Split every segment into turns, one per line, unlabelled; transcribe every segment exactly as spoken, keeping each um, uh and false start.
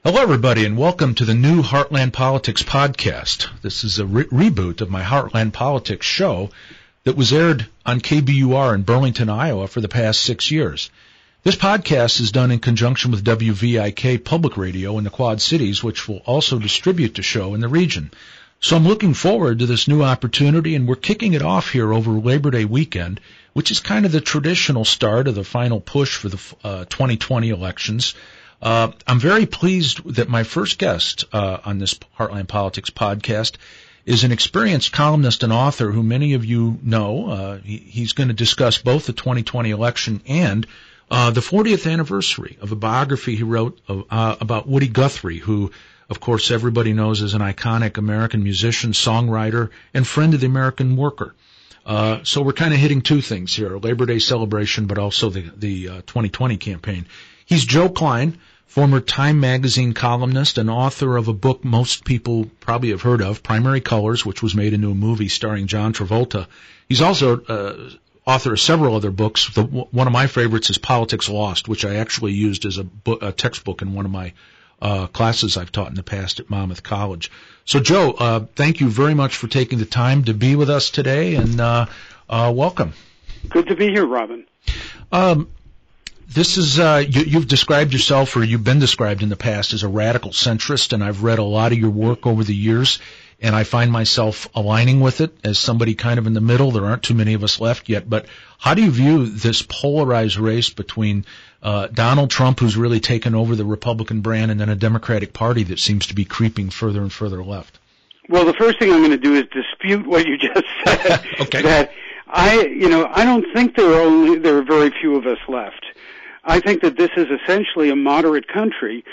Hello, everybody, and welcome to the new Heartland Politics podcast. This is a re- reboot of my Heartland Politics show that was aired on K B U R in Burlington, Iowa for the past six years. This podcast is done in conjunction with W V I K Public Radio in the Quad Cities, which will also distribute the show in the region. So I'm looking forward to this new opportunity, and we're kicking it off here over Labor Day weekend, which is kind of the traditional start of the final push for the uh, twenty twenty elections. Uh, I'm very pleased that my first guest uh, on this Heartland Politics podcast is an experienced columnist and author who many of you know. Uh, he, he's going to discuss both the twenty twenty election and uh, the fortieth anniversary of a biography he wrote of, uh, about Woody Guthrie, who, of course, everybody knows as an iconic American musician, songwriter, and friend of the American worker. Uh, so we're kind of hitting two things here, a Labor Day celebration, but also the, the uh, twenty twenty campaign. He's Joe Klein, former Time magazine columnist and author of a book most people probably have heard of, Primary Colors, which was made into a movie starring John Travolta. He's also uh, author of several other books. The, one of my favorites is Politics Lost, which I actually used as a, book, a textbook in one of my uh, classes I've taught in the past at Monmouth College. So, Joe, uh, thank you very much for taking the time to be with us today, and uh, uh, welcome.
Good to be here, Robin.
Um, This is, uh, you, you've described yourself, or you've been described in the past as a radical centrist, and I've read a lot of your work over the years, and I find myself aligning with it as somebody kind of in the middle. There aren't too many of us left yet, but how do you view this polarized race between uh, Donald Trump, who's really taken over the Republican brand, and then a Democratic Party that seems to be creeping further and further left?
Well, the first thing I'm going to do is dispute what you just said.
Okay.
That I, you know, I don't think there are only, there are very few of us left. I think that this is essentially a moderate country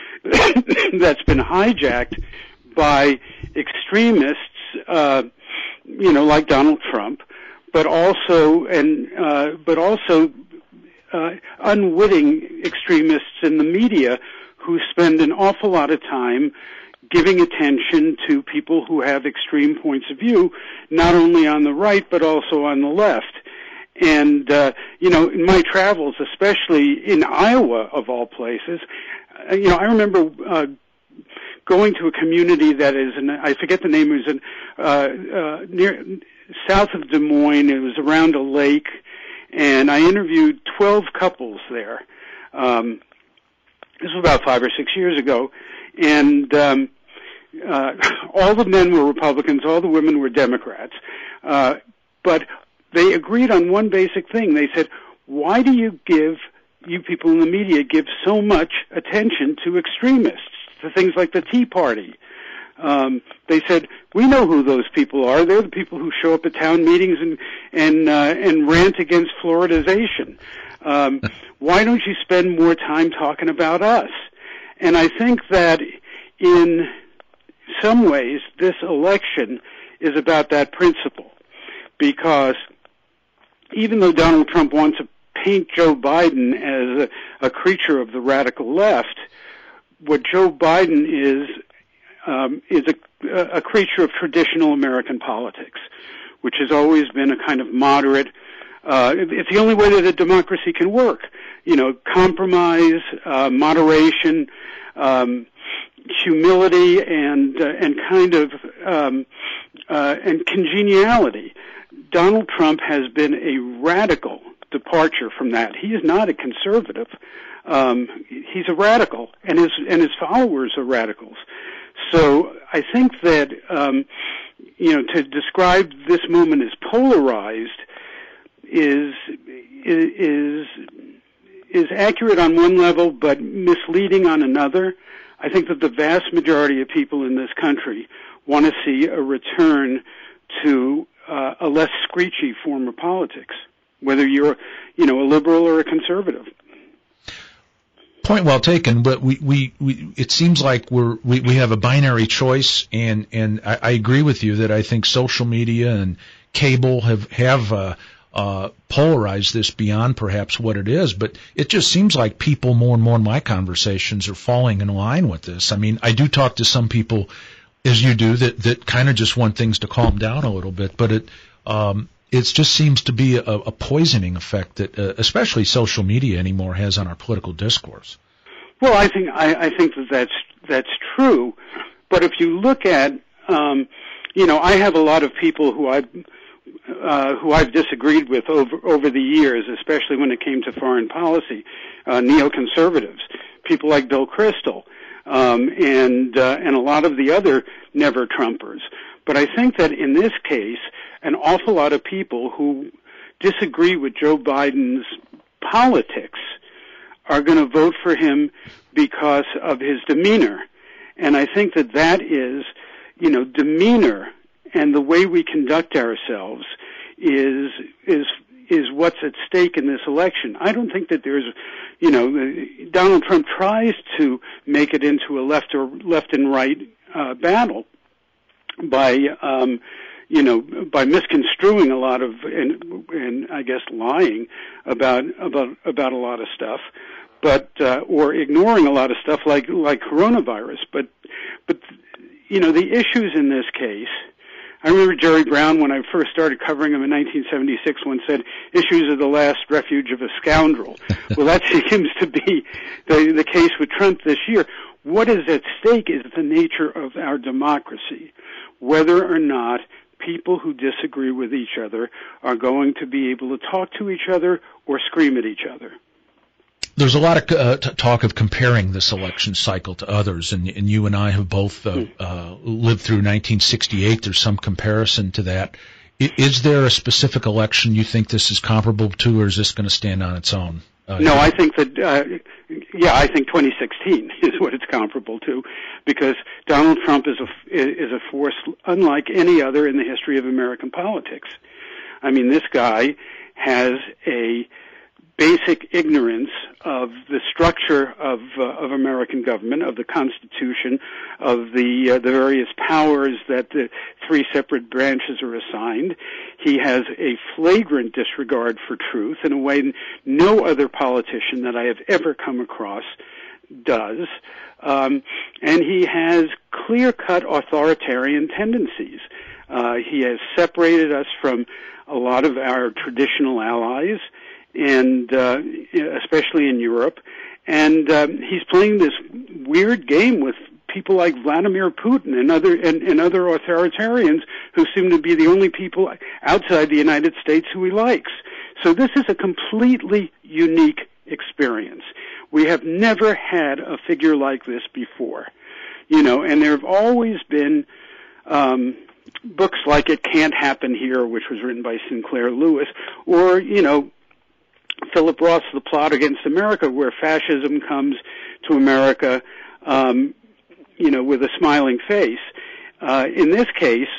that's been hijacked by extremists, uh, you know, like Donald Trump, but also and uh, but also uh, unwitting extremists in the media who spend an awful lot of time giving attention to people who have extreme points of view, not only on the right but also on the left. And, uh, you know, in my travels, especially in Iowa, of all places, uh, you know, I remember uh, going to a community that is, in, I forget the name, it was in, uh, uh, near, south of Des Moines. It was around a lake, and I interviewed twelve couples there. Um, this was about five or six years ago, and um, uh, all the men were Republicans, all the women were Democrats, uh, but they agreed on one basic thing. They said, why do you give, you people in the media give so much attention to extremists, to things like the Tea Party? Um, they said, we know who those people are. They're the people who show up at town meetings and, and, uh, and rant against fluoridization. Um, why don't you spend more time talking about us? And I think that in some ways, this election is about that principle, because even though Donald Trump wants to paint Joe Biden as a, a creature of the radical left, what Joe Biden is um, is a, a creature of traditional American politics, which has always been a kind of moderate. Uh, it's the only way that a democracy can work. You know, compromise, uh, moderation, um, humility, and uh, and kind of um, uh, and congeniality. Donald Trump has been a radical departure from that. He is not a conservative. Um, he's a radical, and his and his followers are radicals. So I think that um, you know, to describe this movement as polarized is is is accurate on one level, but misleading on another. I think that the vast majority of people in this country want to see a return to Uh, a less screechy form of politics, whether you're, you know, a liberal or a conservative.
Point well taken, but we, we, we it seems like we're, we, we have a binary choice, and, and I, I agree with you that I think social media and cable have, have, uh, uh, polarized this beyond perhaps what it is, but it just seems like people more and more in my conversations are falling in line with this. I mean, I do talk to some people, as you do, that, that kind of just want things to calm down a little bit, but it, um, it just seems to be a, a poisoning effect that, uh, especially social media anymore, has on our political discourse.
Well, I think I, I think that that's that's true. But if you look at, um, you know, I have a lot of people who I've uh, who I've disagreed with over over the years, especially when it came to foreign policy, uh, neoconservatives, people like Bill Kristol, um, and uh, and a lot of the other never Trumpers. But I think that in this case, an awful lot of people who disagree with Joe Biden's politics are going to vote for him because of his demeanor. And I think that that is, you know, demeanor and the way we conduct ourselves is is is what's at stake in this election. I don't think that there's, you know, Donald Trump tries to make it into a left or left and right uh, battle by, um, you know, by misconstruing a lot of and, and I guess lying about about about a lot of stuff, but uh, or ignoring a lot of stuff like like coronavirus. But but you know, the issues in this case. I remember Jerry Brown, when I first started covering him in nineteen seventy-six, once said, "Issues are the last refuge of a scoundrel." Well, that seems to be the, the case with Trump this year. What is at stake is the nature of our democracy, whether or not people who disagree with each other are going to be able to talk to each other or scream at each other.
There's a lot of uh, t- talk of comparing this election cycle to others, and, and you and I have both uh, uh, lived through nineteen sixty-eight. There's some comparison to that. I, is there a specific election you think this is comparable to, or is this going to stand on its own? Uh,
no, I think that, uh, yeah, I think twenty sixteen is what it's comparable to, because Donald Trump is a, is a force unlike any other in the history of American politics. I mean, this guy has a basic ignorance of the structure of uh, of American government, of the Constitution, of the uh, the various powers that the three separate branches are assigned. He has a flagrant disregard for truth in a way no other politician that I have ever come across does. Um, and he has clear-cut authoritarian tendencies. Uh, he has separated us from a lot of our traditional allies, and uh, especially in Europe, and um, he's playing this weird game with people like Vladimir Putin and other and, and other authoritarians who seem to be the only people outside the United States who he likes. So this is a completely unique experience. We have never had a figure like this before, you know, and there have always been um, books like It Can't Happen Here, which was written by Sinclair Lewis, or, you know, Philip Roth's The Plot Against America, where fascism comes to America, um, you know, with a smiling face. Uh, in this case,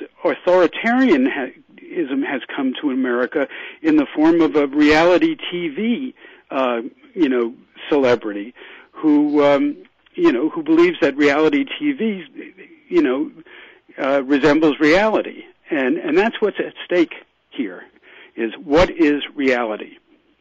authoritarianism has come to America in the form of a reality T V, uh, you know, celebrity who, um, you know, who believes that reality T V, you know, uh, resembles reality, and and that's what's at stake here. Is what is reality?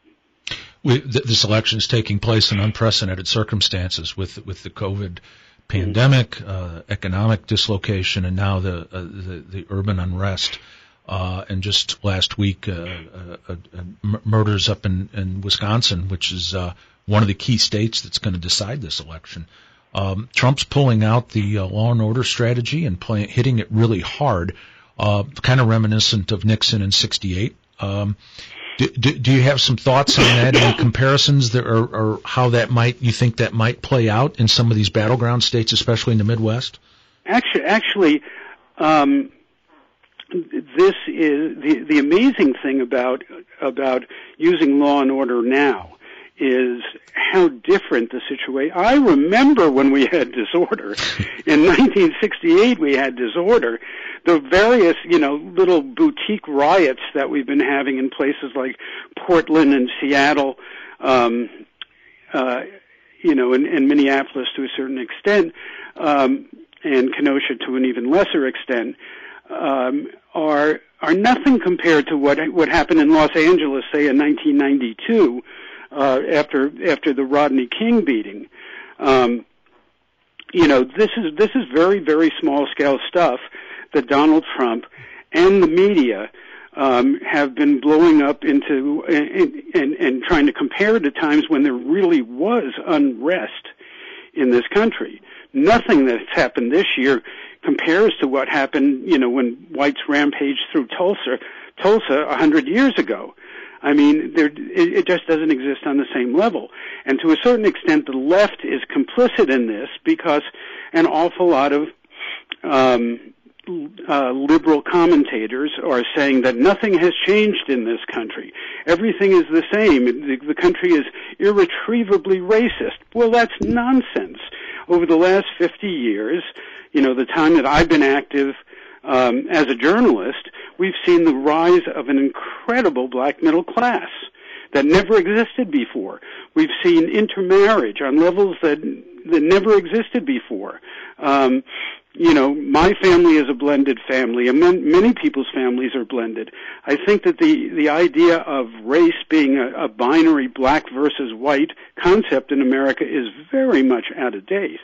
We, th- this election is taking place in unprecedented circumstances with with the COVID pandemic, uh, economic dislocation, and now the uh, the, the urban unrest. Uh, and just last week, uh, uh, uh, uh, murders up in, in Wisconsin, which is uh, one of the key states that's going to decide this election. Um, Trump's pulling out the uh, law and order strategy and play, hitting it really hard, uh, kind of reminiscent of Nixon in sixty-eight. Um, Do, do, do you have some thoughts on that, any comparisons that, or, or how that might, you think that might play out in some of these battleground states, especially in the Midwest?
Actually, actually, um, this is the the amazing thing about about using law and order now is how different the situation. I remember when we had disorder. In nineteen sixty-eight, we had disorder. The various, you know, little boutique riots that we've been having in places like Portland and Seattle, um, uh, you know, and, and Minneapolis to a certain extent, um, and Kenosha to an even lesser extent, um, are are nothing compared to what what happened in Los Angeles, say in nineteen ninety-two. Uh, after after the Rodney King beating, um, you know, this is this is very very small scale stuff that Donald Trump and the media um, have been blowing up into and, and and trying to compare to times when there really was unrest in this country. nothing that's happened this year compares to what happened, you know, when whites rampaged through Tulsa, Tulsa a hundred years ago. I mean, there, it, it just doesn't exist on the same level. And to a certain extent, the left is complicit in this because an awful lot of um, uh, liberal commentators are saying that nothing has changed in this country. Everything is the same. The, the country is irretrievably racist. Well, that's nonsense. Over the last fifty years, you know, the time that I've been active um, as a journalist, we've seen the rise of an incredible black middle class that never existed before. We've seen intermarriage on levels that that never existed before. Um, you know, my family is a blended family, and many people's families are blended. I think that the, the idea of race being a, a binary black versus white concept in America is very much out of date.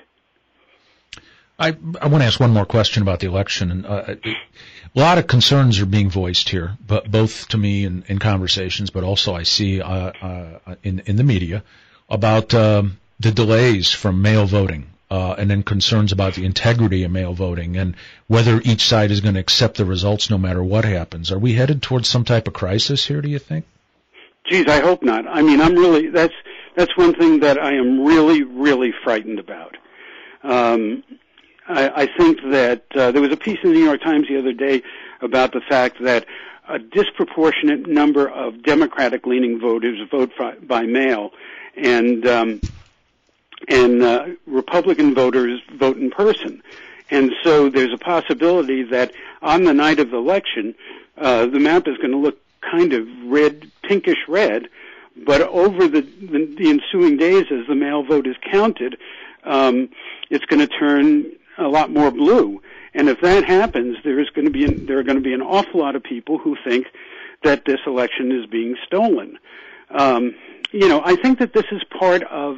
I, I want to ask one more question about the election. And uh, a lot of concerns are being voiced here, but both to me in, in conversations, but also I see uh, uh, in in the media about um, the delays from mail voting, uh, and then concerns about the integrity of mail voting and whether each side is going to accept the results no matter what happens. Are we headed towards some type of crisis here, do you think?
Geez, I hope not. I mean, I'm really that's that's one thing that I am really, really frightened about. Um, I, I think that uh, there was a piece in the New York Times the other day about the fact that a disproportionate number of Democratic-leaning voters vote by, by mail, and um, and uh, Republican voters vote in person. And so there's a possibility that on the night of the election, uh, the map is going to look kind of red, pinkish red, but over the, the, the ensuing days as the mail vote is counted, um, it's going to turn a lot more blue. And if that happens, there is going to be an, there are going to be an awful lot of people who think that this election is being stolen. Um, you know, I think that this is part of,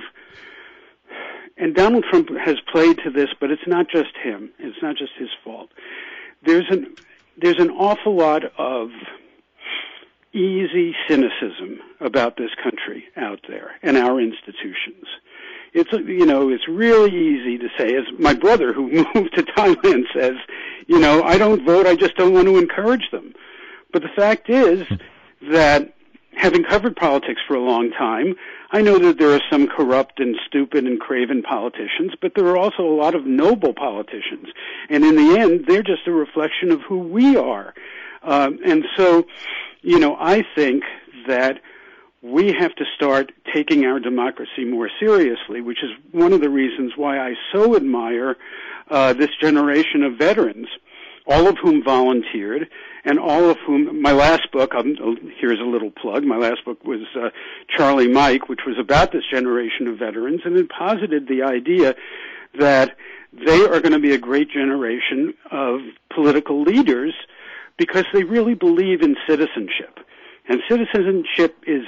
and Donald Trump has played to this, but it's not just him. It's not just his fault. There's an there's an awful lot of easy cynicism about this country out there and our institutions. It's, you know, it's really easy to say, as my brother who moved to Thailand says, you know, I don't vote, I just don't want to encourage them. But the fact is that having covered politics for a long time, I know that there are some corrupt and stupid and craven politicians, but there are also a lot of noble politicians. And in the end, they're just a reflection of who we are. Um, and so, you know, I think that we have to start taking our democracy more seriously, which is one of the reasons why I so admire uh, this generation of veterans, all of whom volunteered, and all of whom, my last book, um, here's a little plug, my last book was uh, Charlie Mike, which was about this generation of veterans, and it posited the idea that they are going to be a great generation of political leaders because they really believe in citizenship. And citizenship is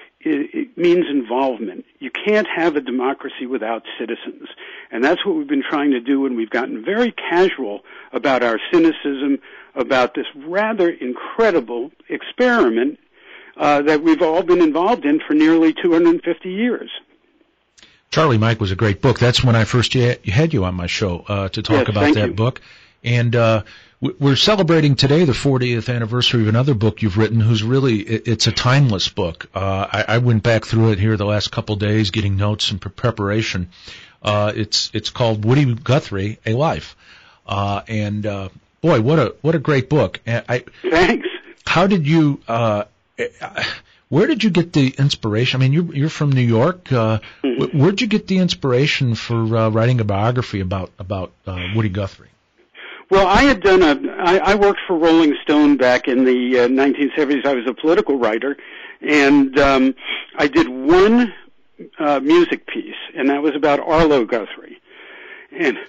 it means involvement. You can't have a democracy without citizens. And that's what we've been trying to do, and we've gotten very casual about our cynicism, about this rather incredible experiment uh, that we've all been involved in for nearly two hundred fifty years.
Charlie Mike was a great book. That's when I first had you on my show uh, to talk
yes,
about that
you.
book. And uh, we're celebrating today the fortieth anniversary of another book you've written who's really, it's a timeless book. Uh, I, I went back through it here the last couple of days getting notes and preparation. Uh, it's it's called Woody Guthrie, A Life. Uh, and, uh, boy, what a what a great book. And I,
Thanks.
How did you, uh, where did you get the inspiration? I mean, you're, you're from New York. Uh, mm-hmm. Where did you get the inspiration for uh, writing a biography about, about uh, Woody Guthrie?
Well, I had done a, I, I worked for Rolling Stone back in the uh, nineteen seventies. I was a political writer, and um, I did one uh, music piece, and that was about Arlo Guthrie. And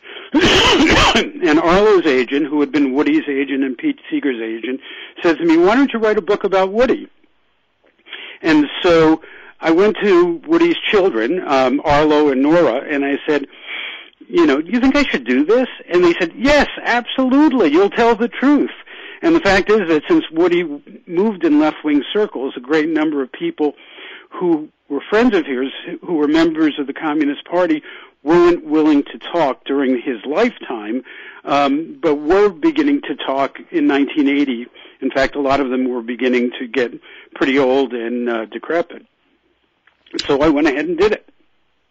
and Arlo's agent, who had been Woody's agent and Pete Seeger's agent, said to me, "Why don't you write a book about Woody?" And so I went to Woody's children, um, Arlo and Nora, and I said, you know, do you think I should do this? And they said, yes, absolutely, you'll tell the truth. And the fact is that since Woody moved in left-wing circles, a great number of people who were friends of his, who were members of the Communist Party, weren't willing to talk during his lifetime, um, but were beginning to talk in nineteen eighty. In fact, a lot of them were beginning to get pretty old and uh, decrepit. So I went ahead and did it.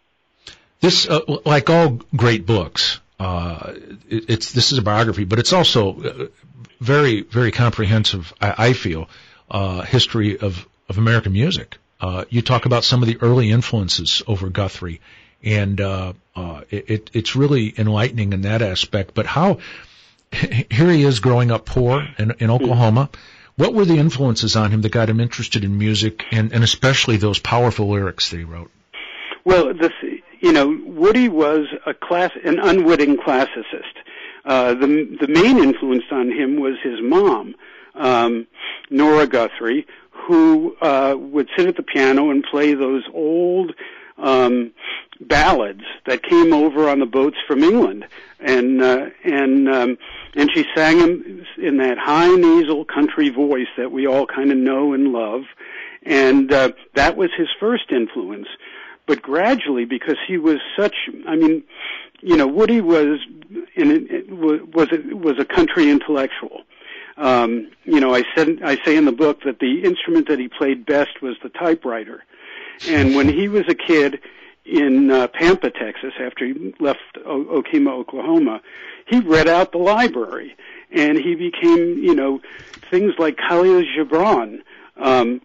This, uh, like all great books, uh, it, it's this is a biography, but it's also uh, very, very comprehensive, I, I feel, uh, history of, of American music. Uh, you talk about some of the early influences over Guthrie, and uh, uh, it, it's really enlightening in that aspect. But how, here he is growing up poor in, in Oklahoma. What were the influences on him that got him interested in music, and, and especially those powerful lyrics that he wrote?
Well, this, you know, Woody was a class, an unwitting classicist. Uh, the the main influence on him was his mom, um, Nora Guthrie, who uh, would sit at the piano and play those old um, ballads that came over on the boats from England, and uh, and um, and she sang them in that high nasal country voice that we all kind of know and love, and uh, that was his first influence. But gradually, because he was such, I mean, you know, Woody was in, was a, was a country intellectual. Um, you know, I said I say in the book that the instrument that he played best was the typewriter. And when he was a kid in uh, Pampa, Texas, after he left o- Okemah, Oklahoma, he read out the library, and he became, you know, things like Khalil Gibran um,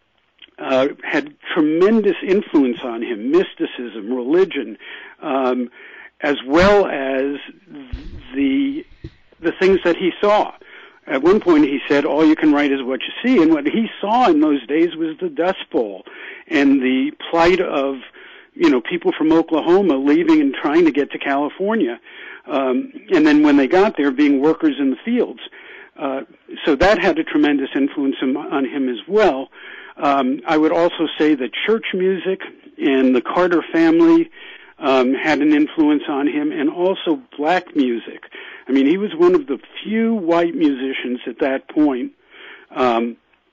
uh, had tremendous influence on him, mysticism, religion, um, as well as the the things that he saw. At one point he said, all you can write is what you see. And what he saw in those days was the Dust Bowl and the plight of, you know, people from Oklahoma leaving and trying to get to California. Um, and then when they got there, being workers in the fields. Uh, so that had a tremendous influence on him as well. Um, I would also say that church music and the Carter family um, had an influence on him, and also black music. I mean, he was one of the few white musicians at that point um,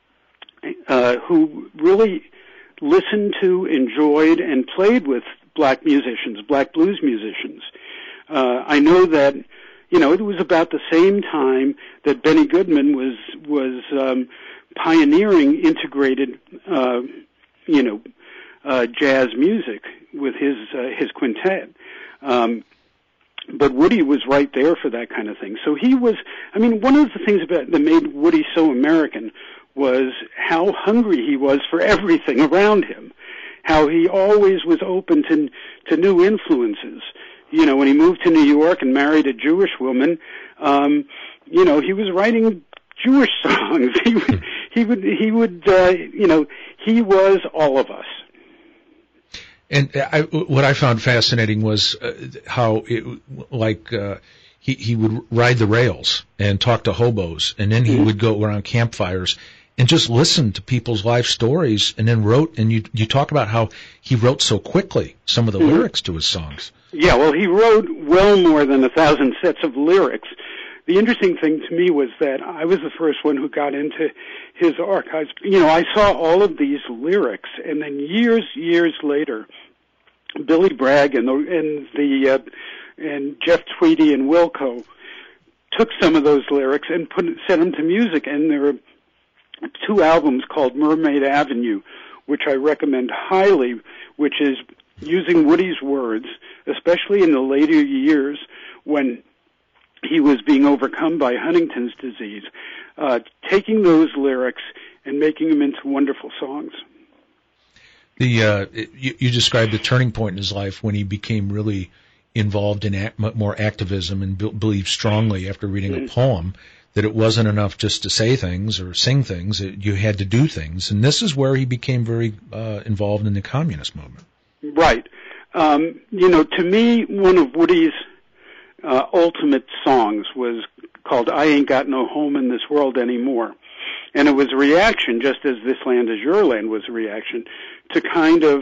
uh, who really listened to, enjoyed, and played with black musicians, black blues musicians. Uh, I know that, you know, it was about the same time that Benny Goodman was was um, pioneering integrated, uh, you know, uh, jazz music with his uh, his quintet. Um, But Woody was right there for that kind of thing. So he was, I mean, one of the things about that made Woody so American was how hungry he was for everything around him, how he always was open to to new influences. You know, when he moved to New York and married a Jewish woman, um, you know, he was writing Jewish songs. He would, he would, he would, uh, you know, he was all of us.
And I, what I found fascinating was uh, how, it, like, uh, he, he would ride the rails and talk to hobos, and then he mm-hmm. would go around campfires and just listen to people's life stories, and then wrote, and you, you talk about how he wrote so quickly some of the mm-hmm. lyrics to his songs.
Yeah, well, he wrote well more than a thousand sets of lyrics. The interesting thing to me was that I was the first one who got into his archives. You know, I saw all of these lyrics, and then years, years later, Billy Bragg and the and the uh, and Jeff Tweedy and Wilco took some of those lyrics and put set them to music. And there are two albums called Mermaid Avenue, which I recommend highly, which is using Woody's words, especially in the later years when he was being overcome by Huntington's disease, uh, taking those lyrics and making them into wonderful songs.
The uh, you, you described the turning point in his life when he became really involved in act, more activism and be, believed strongly after reading mm-hmm. a poem that it wasn't enough just to say things or sing things, it, you had to do things. And this is where he became very uh, involved in the communist movement. Right.
Um, you know, to me, one of Woody's uh, ultimate songs was called I Ain't Got No Home in This World Anymore. And it was a reaction, just as This Land Is Your Land was a reaction, to kind of,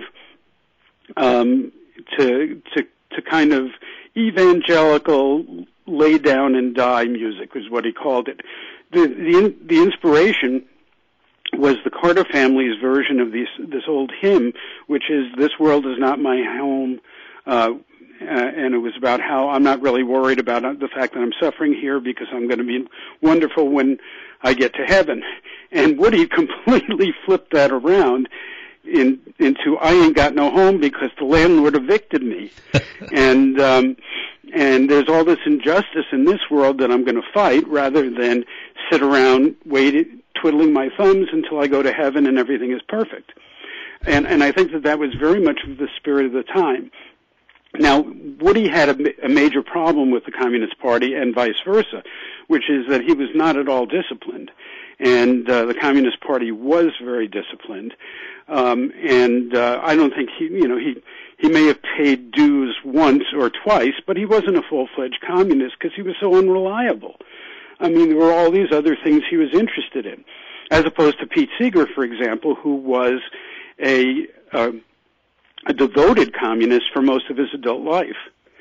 um, to, to, to kind of evangelical lay down and die music was what he called it. The, the, the inspiration was the Carter family's version of this, this old hymn, which is, this world is not my home, uh, uh, and it was about how I'm not really worried about the fact that I'm suffering here because I'm going to be wonderful when I get to heaven. And Woody completely flipped that around in, into I ain't got no home because the landlord evicted me. and um, and there's all this injustice in this world that I'm going to fight rather than sit around waiting, twiddling my thumbs until I go to heaven and everything is perfect. And, and I think that that was very much the spirit of the time. Now, Woody had a, a major problem with the Communist Party and vice versa, which is that he was not at all disciplined. And uh, the Communist Party was very disciplined. Um, and uh, I don't think he, you know, he he may have paid dues once or twice, but he wasn't a full-fledged communist because he was so unreliable. I mean, there were all these other things he was interested in, as opposed to Pete Seeger, for example, who was a uh, a devoted communist for most of his adult life.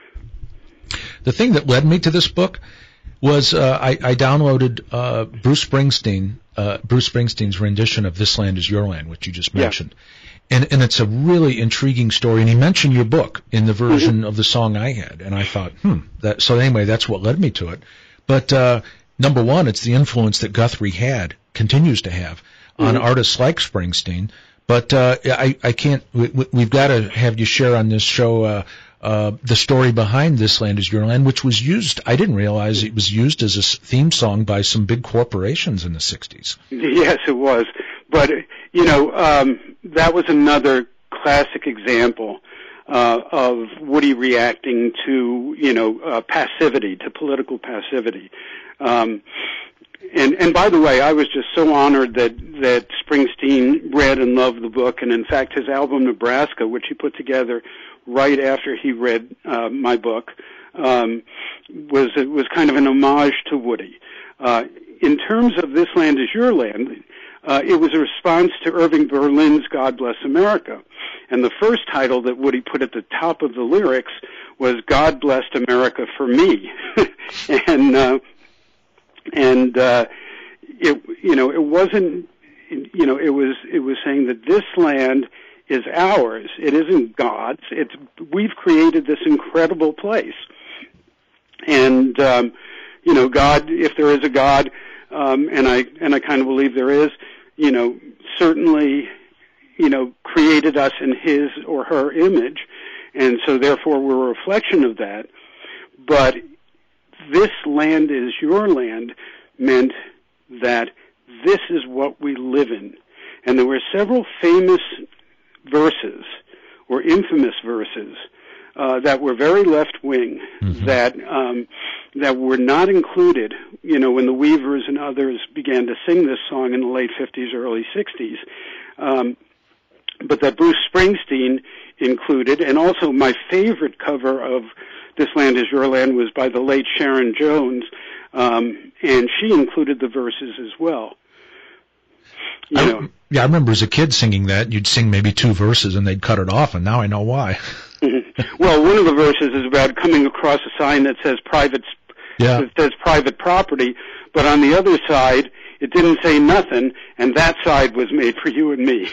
The thing that led me to this book was uh, I, I downloaded uh, Bruce Springsteen, uh, Bruce Springsteen's rendition of "This Land Is Your Land," which you just mentioned, yeah. and and it's a really intriguing story. And he mentioned your book in the version mm-hmm. of the song I had, and I thought, hmm. That, so anyway, that's what led me to it. But uh, number one, it's the influence that Guthrie had, continues to have, mm-hmm. on artists like Springsteen. But uh, I, I can't. We, we've got to have you share on this show uh, uh, the story behind "This Land Is Your Land," which was used. I didn't realize it was used as a theme song by some big corporations in the sixties.
Yes, it was. But you know, um, that was another classic example uh, of Woody reacting to you know uh, passivity, to political passivity. Um, And, and by the way, I was just so honored that, that Springsteen read and loved the book. And in fact, his album Nebraska, which he put together right after he read uh, my book, um, was it was kind of an homage to Woody. Uh, in terms of "This Land Is Your Land," uh, it was a response to Irving Berlin's "God Bless America." And the first title that Woody put at the top of the lyrics was "God Blessed America for Me." and uh, And, uh, it, you know, it wasn't, you know, it was, it was saying that this land is ours. It isn't God's. It's, we've created this incredible place. And, um, you know, God, if there is a God, um, and I, and I kind of believe there is, you know, certainly, you know, created us in his or her image. And so therefore we're a reflection of that. But "This land is your land" meant that this is what we live in. And there were several famous verses, or infamous verses, uh, that were very left-wing, mm-hmm. that um, that were not included, you know, when the Weavers and others began to sing this song in the late fifties, early sixties, um, but that Bruce Springsteen included. And also my favorite cover of "This Land Is Your Land" was by the late Sharon Jones, um, and she included the verses as well. You
I,
know.
Yeah, I remember as a kid singing that. You'd sing maybe two verses, and they'd cut it off, and now I know why.
Well, one of the verses is about coming across a sign that says private,
yeah.
that says private property, but on the other side, it didn't say nothing, and that side was made for you and me.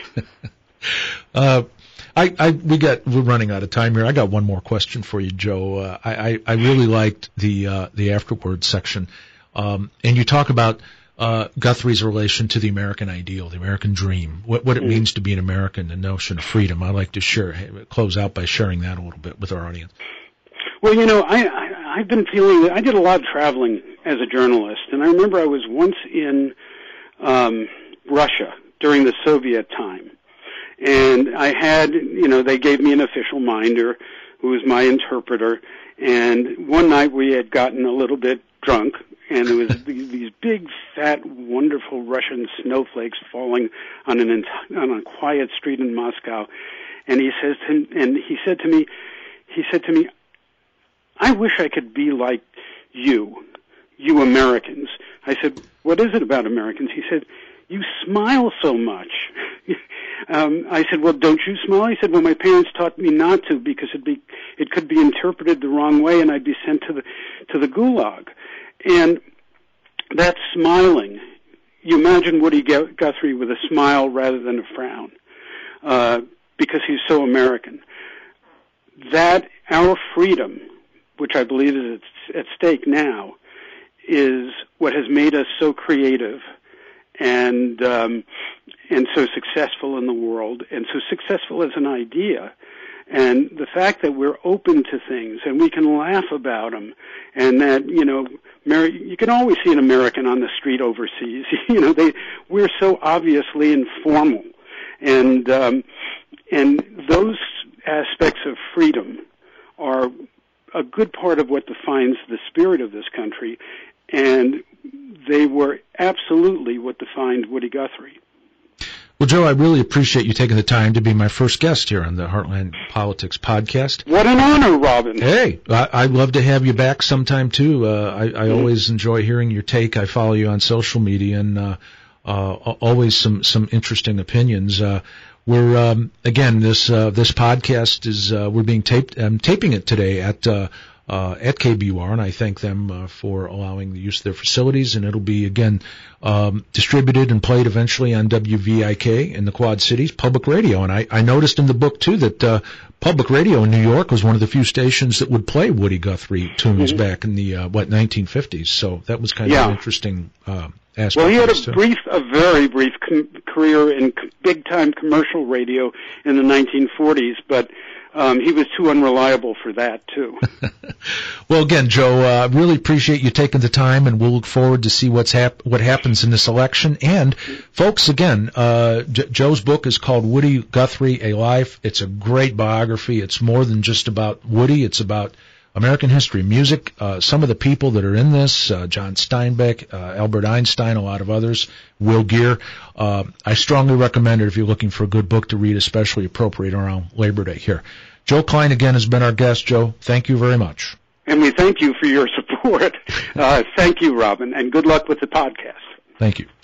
uh, I, I, we got, we're running out of time here. I got one more question for you, Joe. Uh, I, I, I really liked the, uh, the afterword section. Um, and you talk about, uh, Guthrie's relation to the American ideal, the American dream, what, what it mm-hmm. means to be an American, the notion of freedom. I'd like to share, close out by sharing that a little bit with our audience.
Well, you know, I, I, I've been feeling, I did a lot of traveling as a journalist, and I remember I was once in, um, Russia during the Soviet time. And I had, you know, they gave me an official minder who was my interpreter. And one night we had gotten a little bit drunk, and there was these big, fat, wonderful Russian snowflakes falling on an on a quiet street in Moscow. And he says to, and he said to me, he said to me, "I wish I could be like you, you Americans." I said, "What is it about Americans?" He said, "You smile so much." Um, I said, "Well, don't you smile?" He said, "Well, my parents taught me not to because it'd be, it could be interpreted the wrong way, and I'd be sent to the to the gulag." And that's smiling. You imagine Woody Guthrie with a smile rather than a frown, uh, because he's so American. that our freedom, which I believe is at stake now, is what has made us so creative and um, and so successful in the world, and so successful as an idea. And the fact that we're open to things and we can laugh about them, and that, you know, you can always see an American on the street overseas. You know, they we're so obviously informal, and um, and those aspects of freedom are a good part of what defines the spirit of this country, and they were absolutely what defined Woody Guthrie.
Well, Joe, I really appreciate you taking the time to be my first guest here on the Heartland Politics podcast.
What an honor, Robin.
Hey, I, I'd love to have you back sometime, too. Uh, I, I mm-hmm. always enjoy hearing your take. I follow you on social media, and uh, uh, always some, some interesting opinions. Uh, we're, um, again, this uh, this podcast is, uh, we're being taped, I'm taping it today at uh, uh, at K B U R, and I thank them uh, for allowing the use of their facilities, and it'll be, again, um, distributed and played eventually on W V I K in the Quad Cities, public radio. And I, I noticed in the book, too, that uh, public radio in New York was one of the few stations that would play Woody Guthrie tunes mm-hmm. back in the, uh, what, nineteen fifties. So that was kind
yeah.
of an interesting uh, aspect.
Well, he had a
too.
brief, a very brief com- career in c- big-time commercial radio in the nineteen forties, but Um, he was too unreliable for that, too.
Well, again, Joe, I uh, really appreciate you taking the time, and we'll look forward to see what's hap- what happens in this election. And, folks, again, uh, J- Joe's book is called Woody Guthrie, A Life. It's a great biography. It's more than just about Woody. It's about American history, music, uh, some of the people that are in this, uh, John Steinbeck, uh, Albert Einstein, a lot of others, Will Geer. Uh, I strongly recommend it if you're looking for a good book to read, especially appropriate around Labor Day here. Joe Klein, again, has been our guest. Joe, thank you very much.
And we thank you for your support. Uh, thank you, Robin, and good luck with the podcast.
Thank you.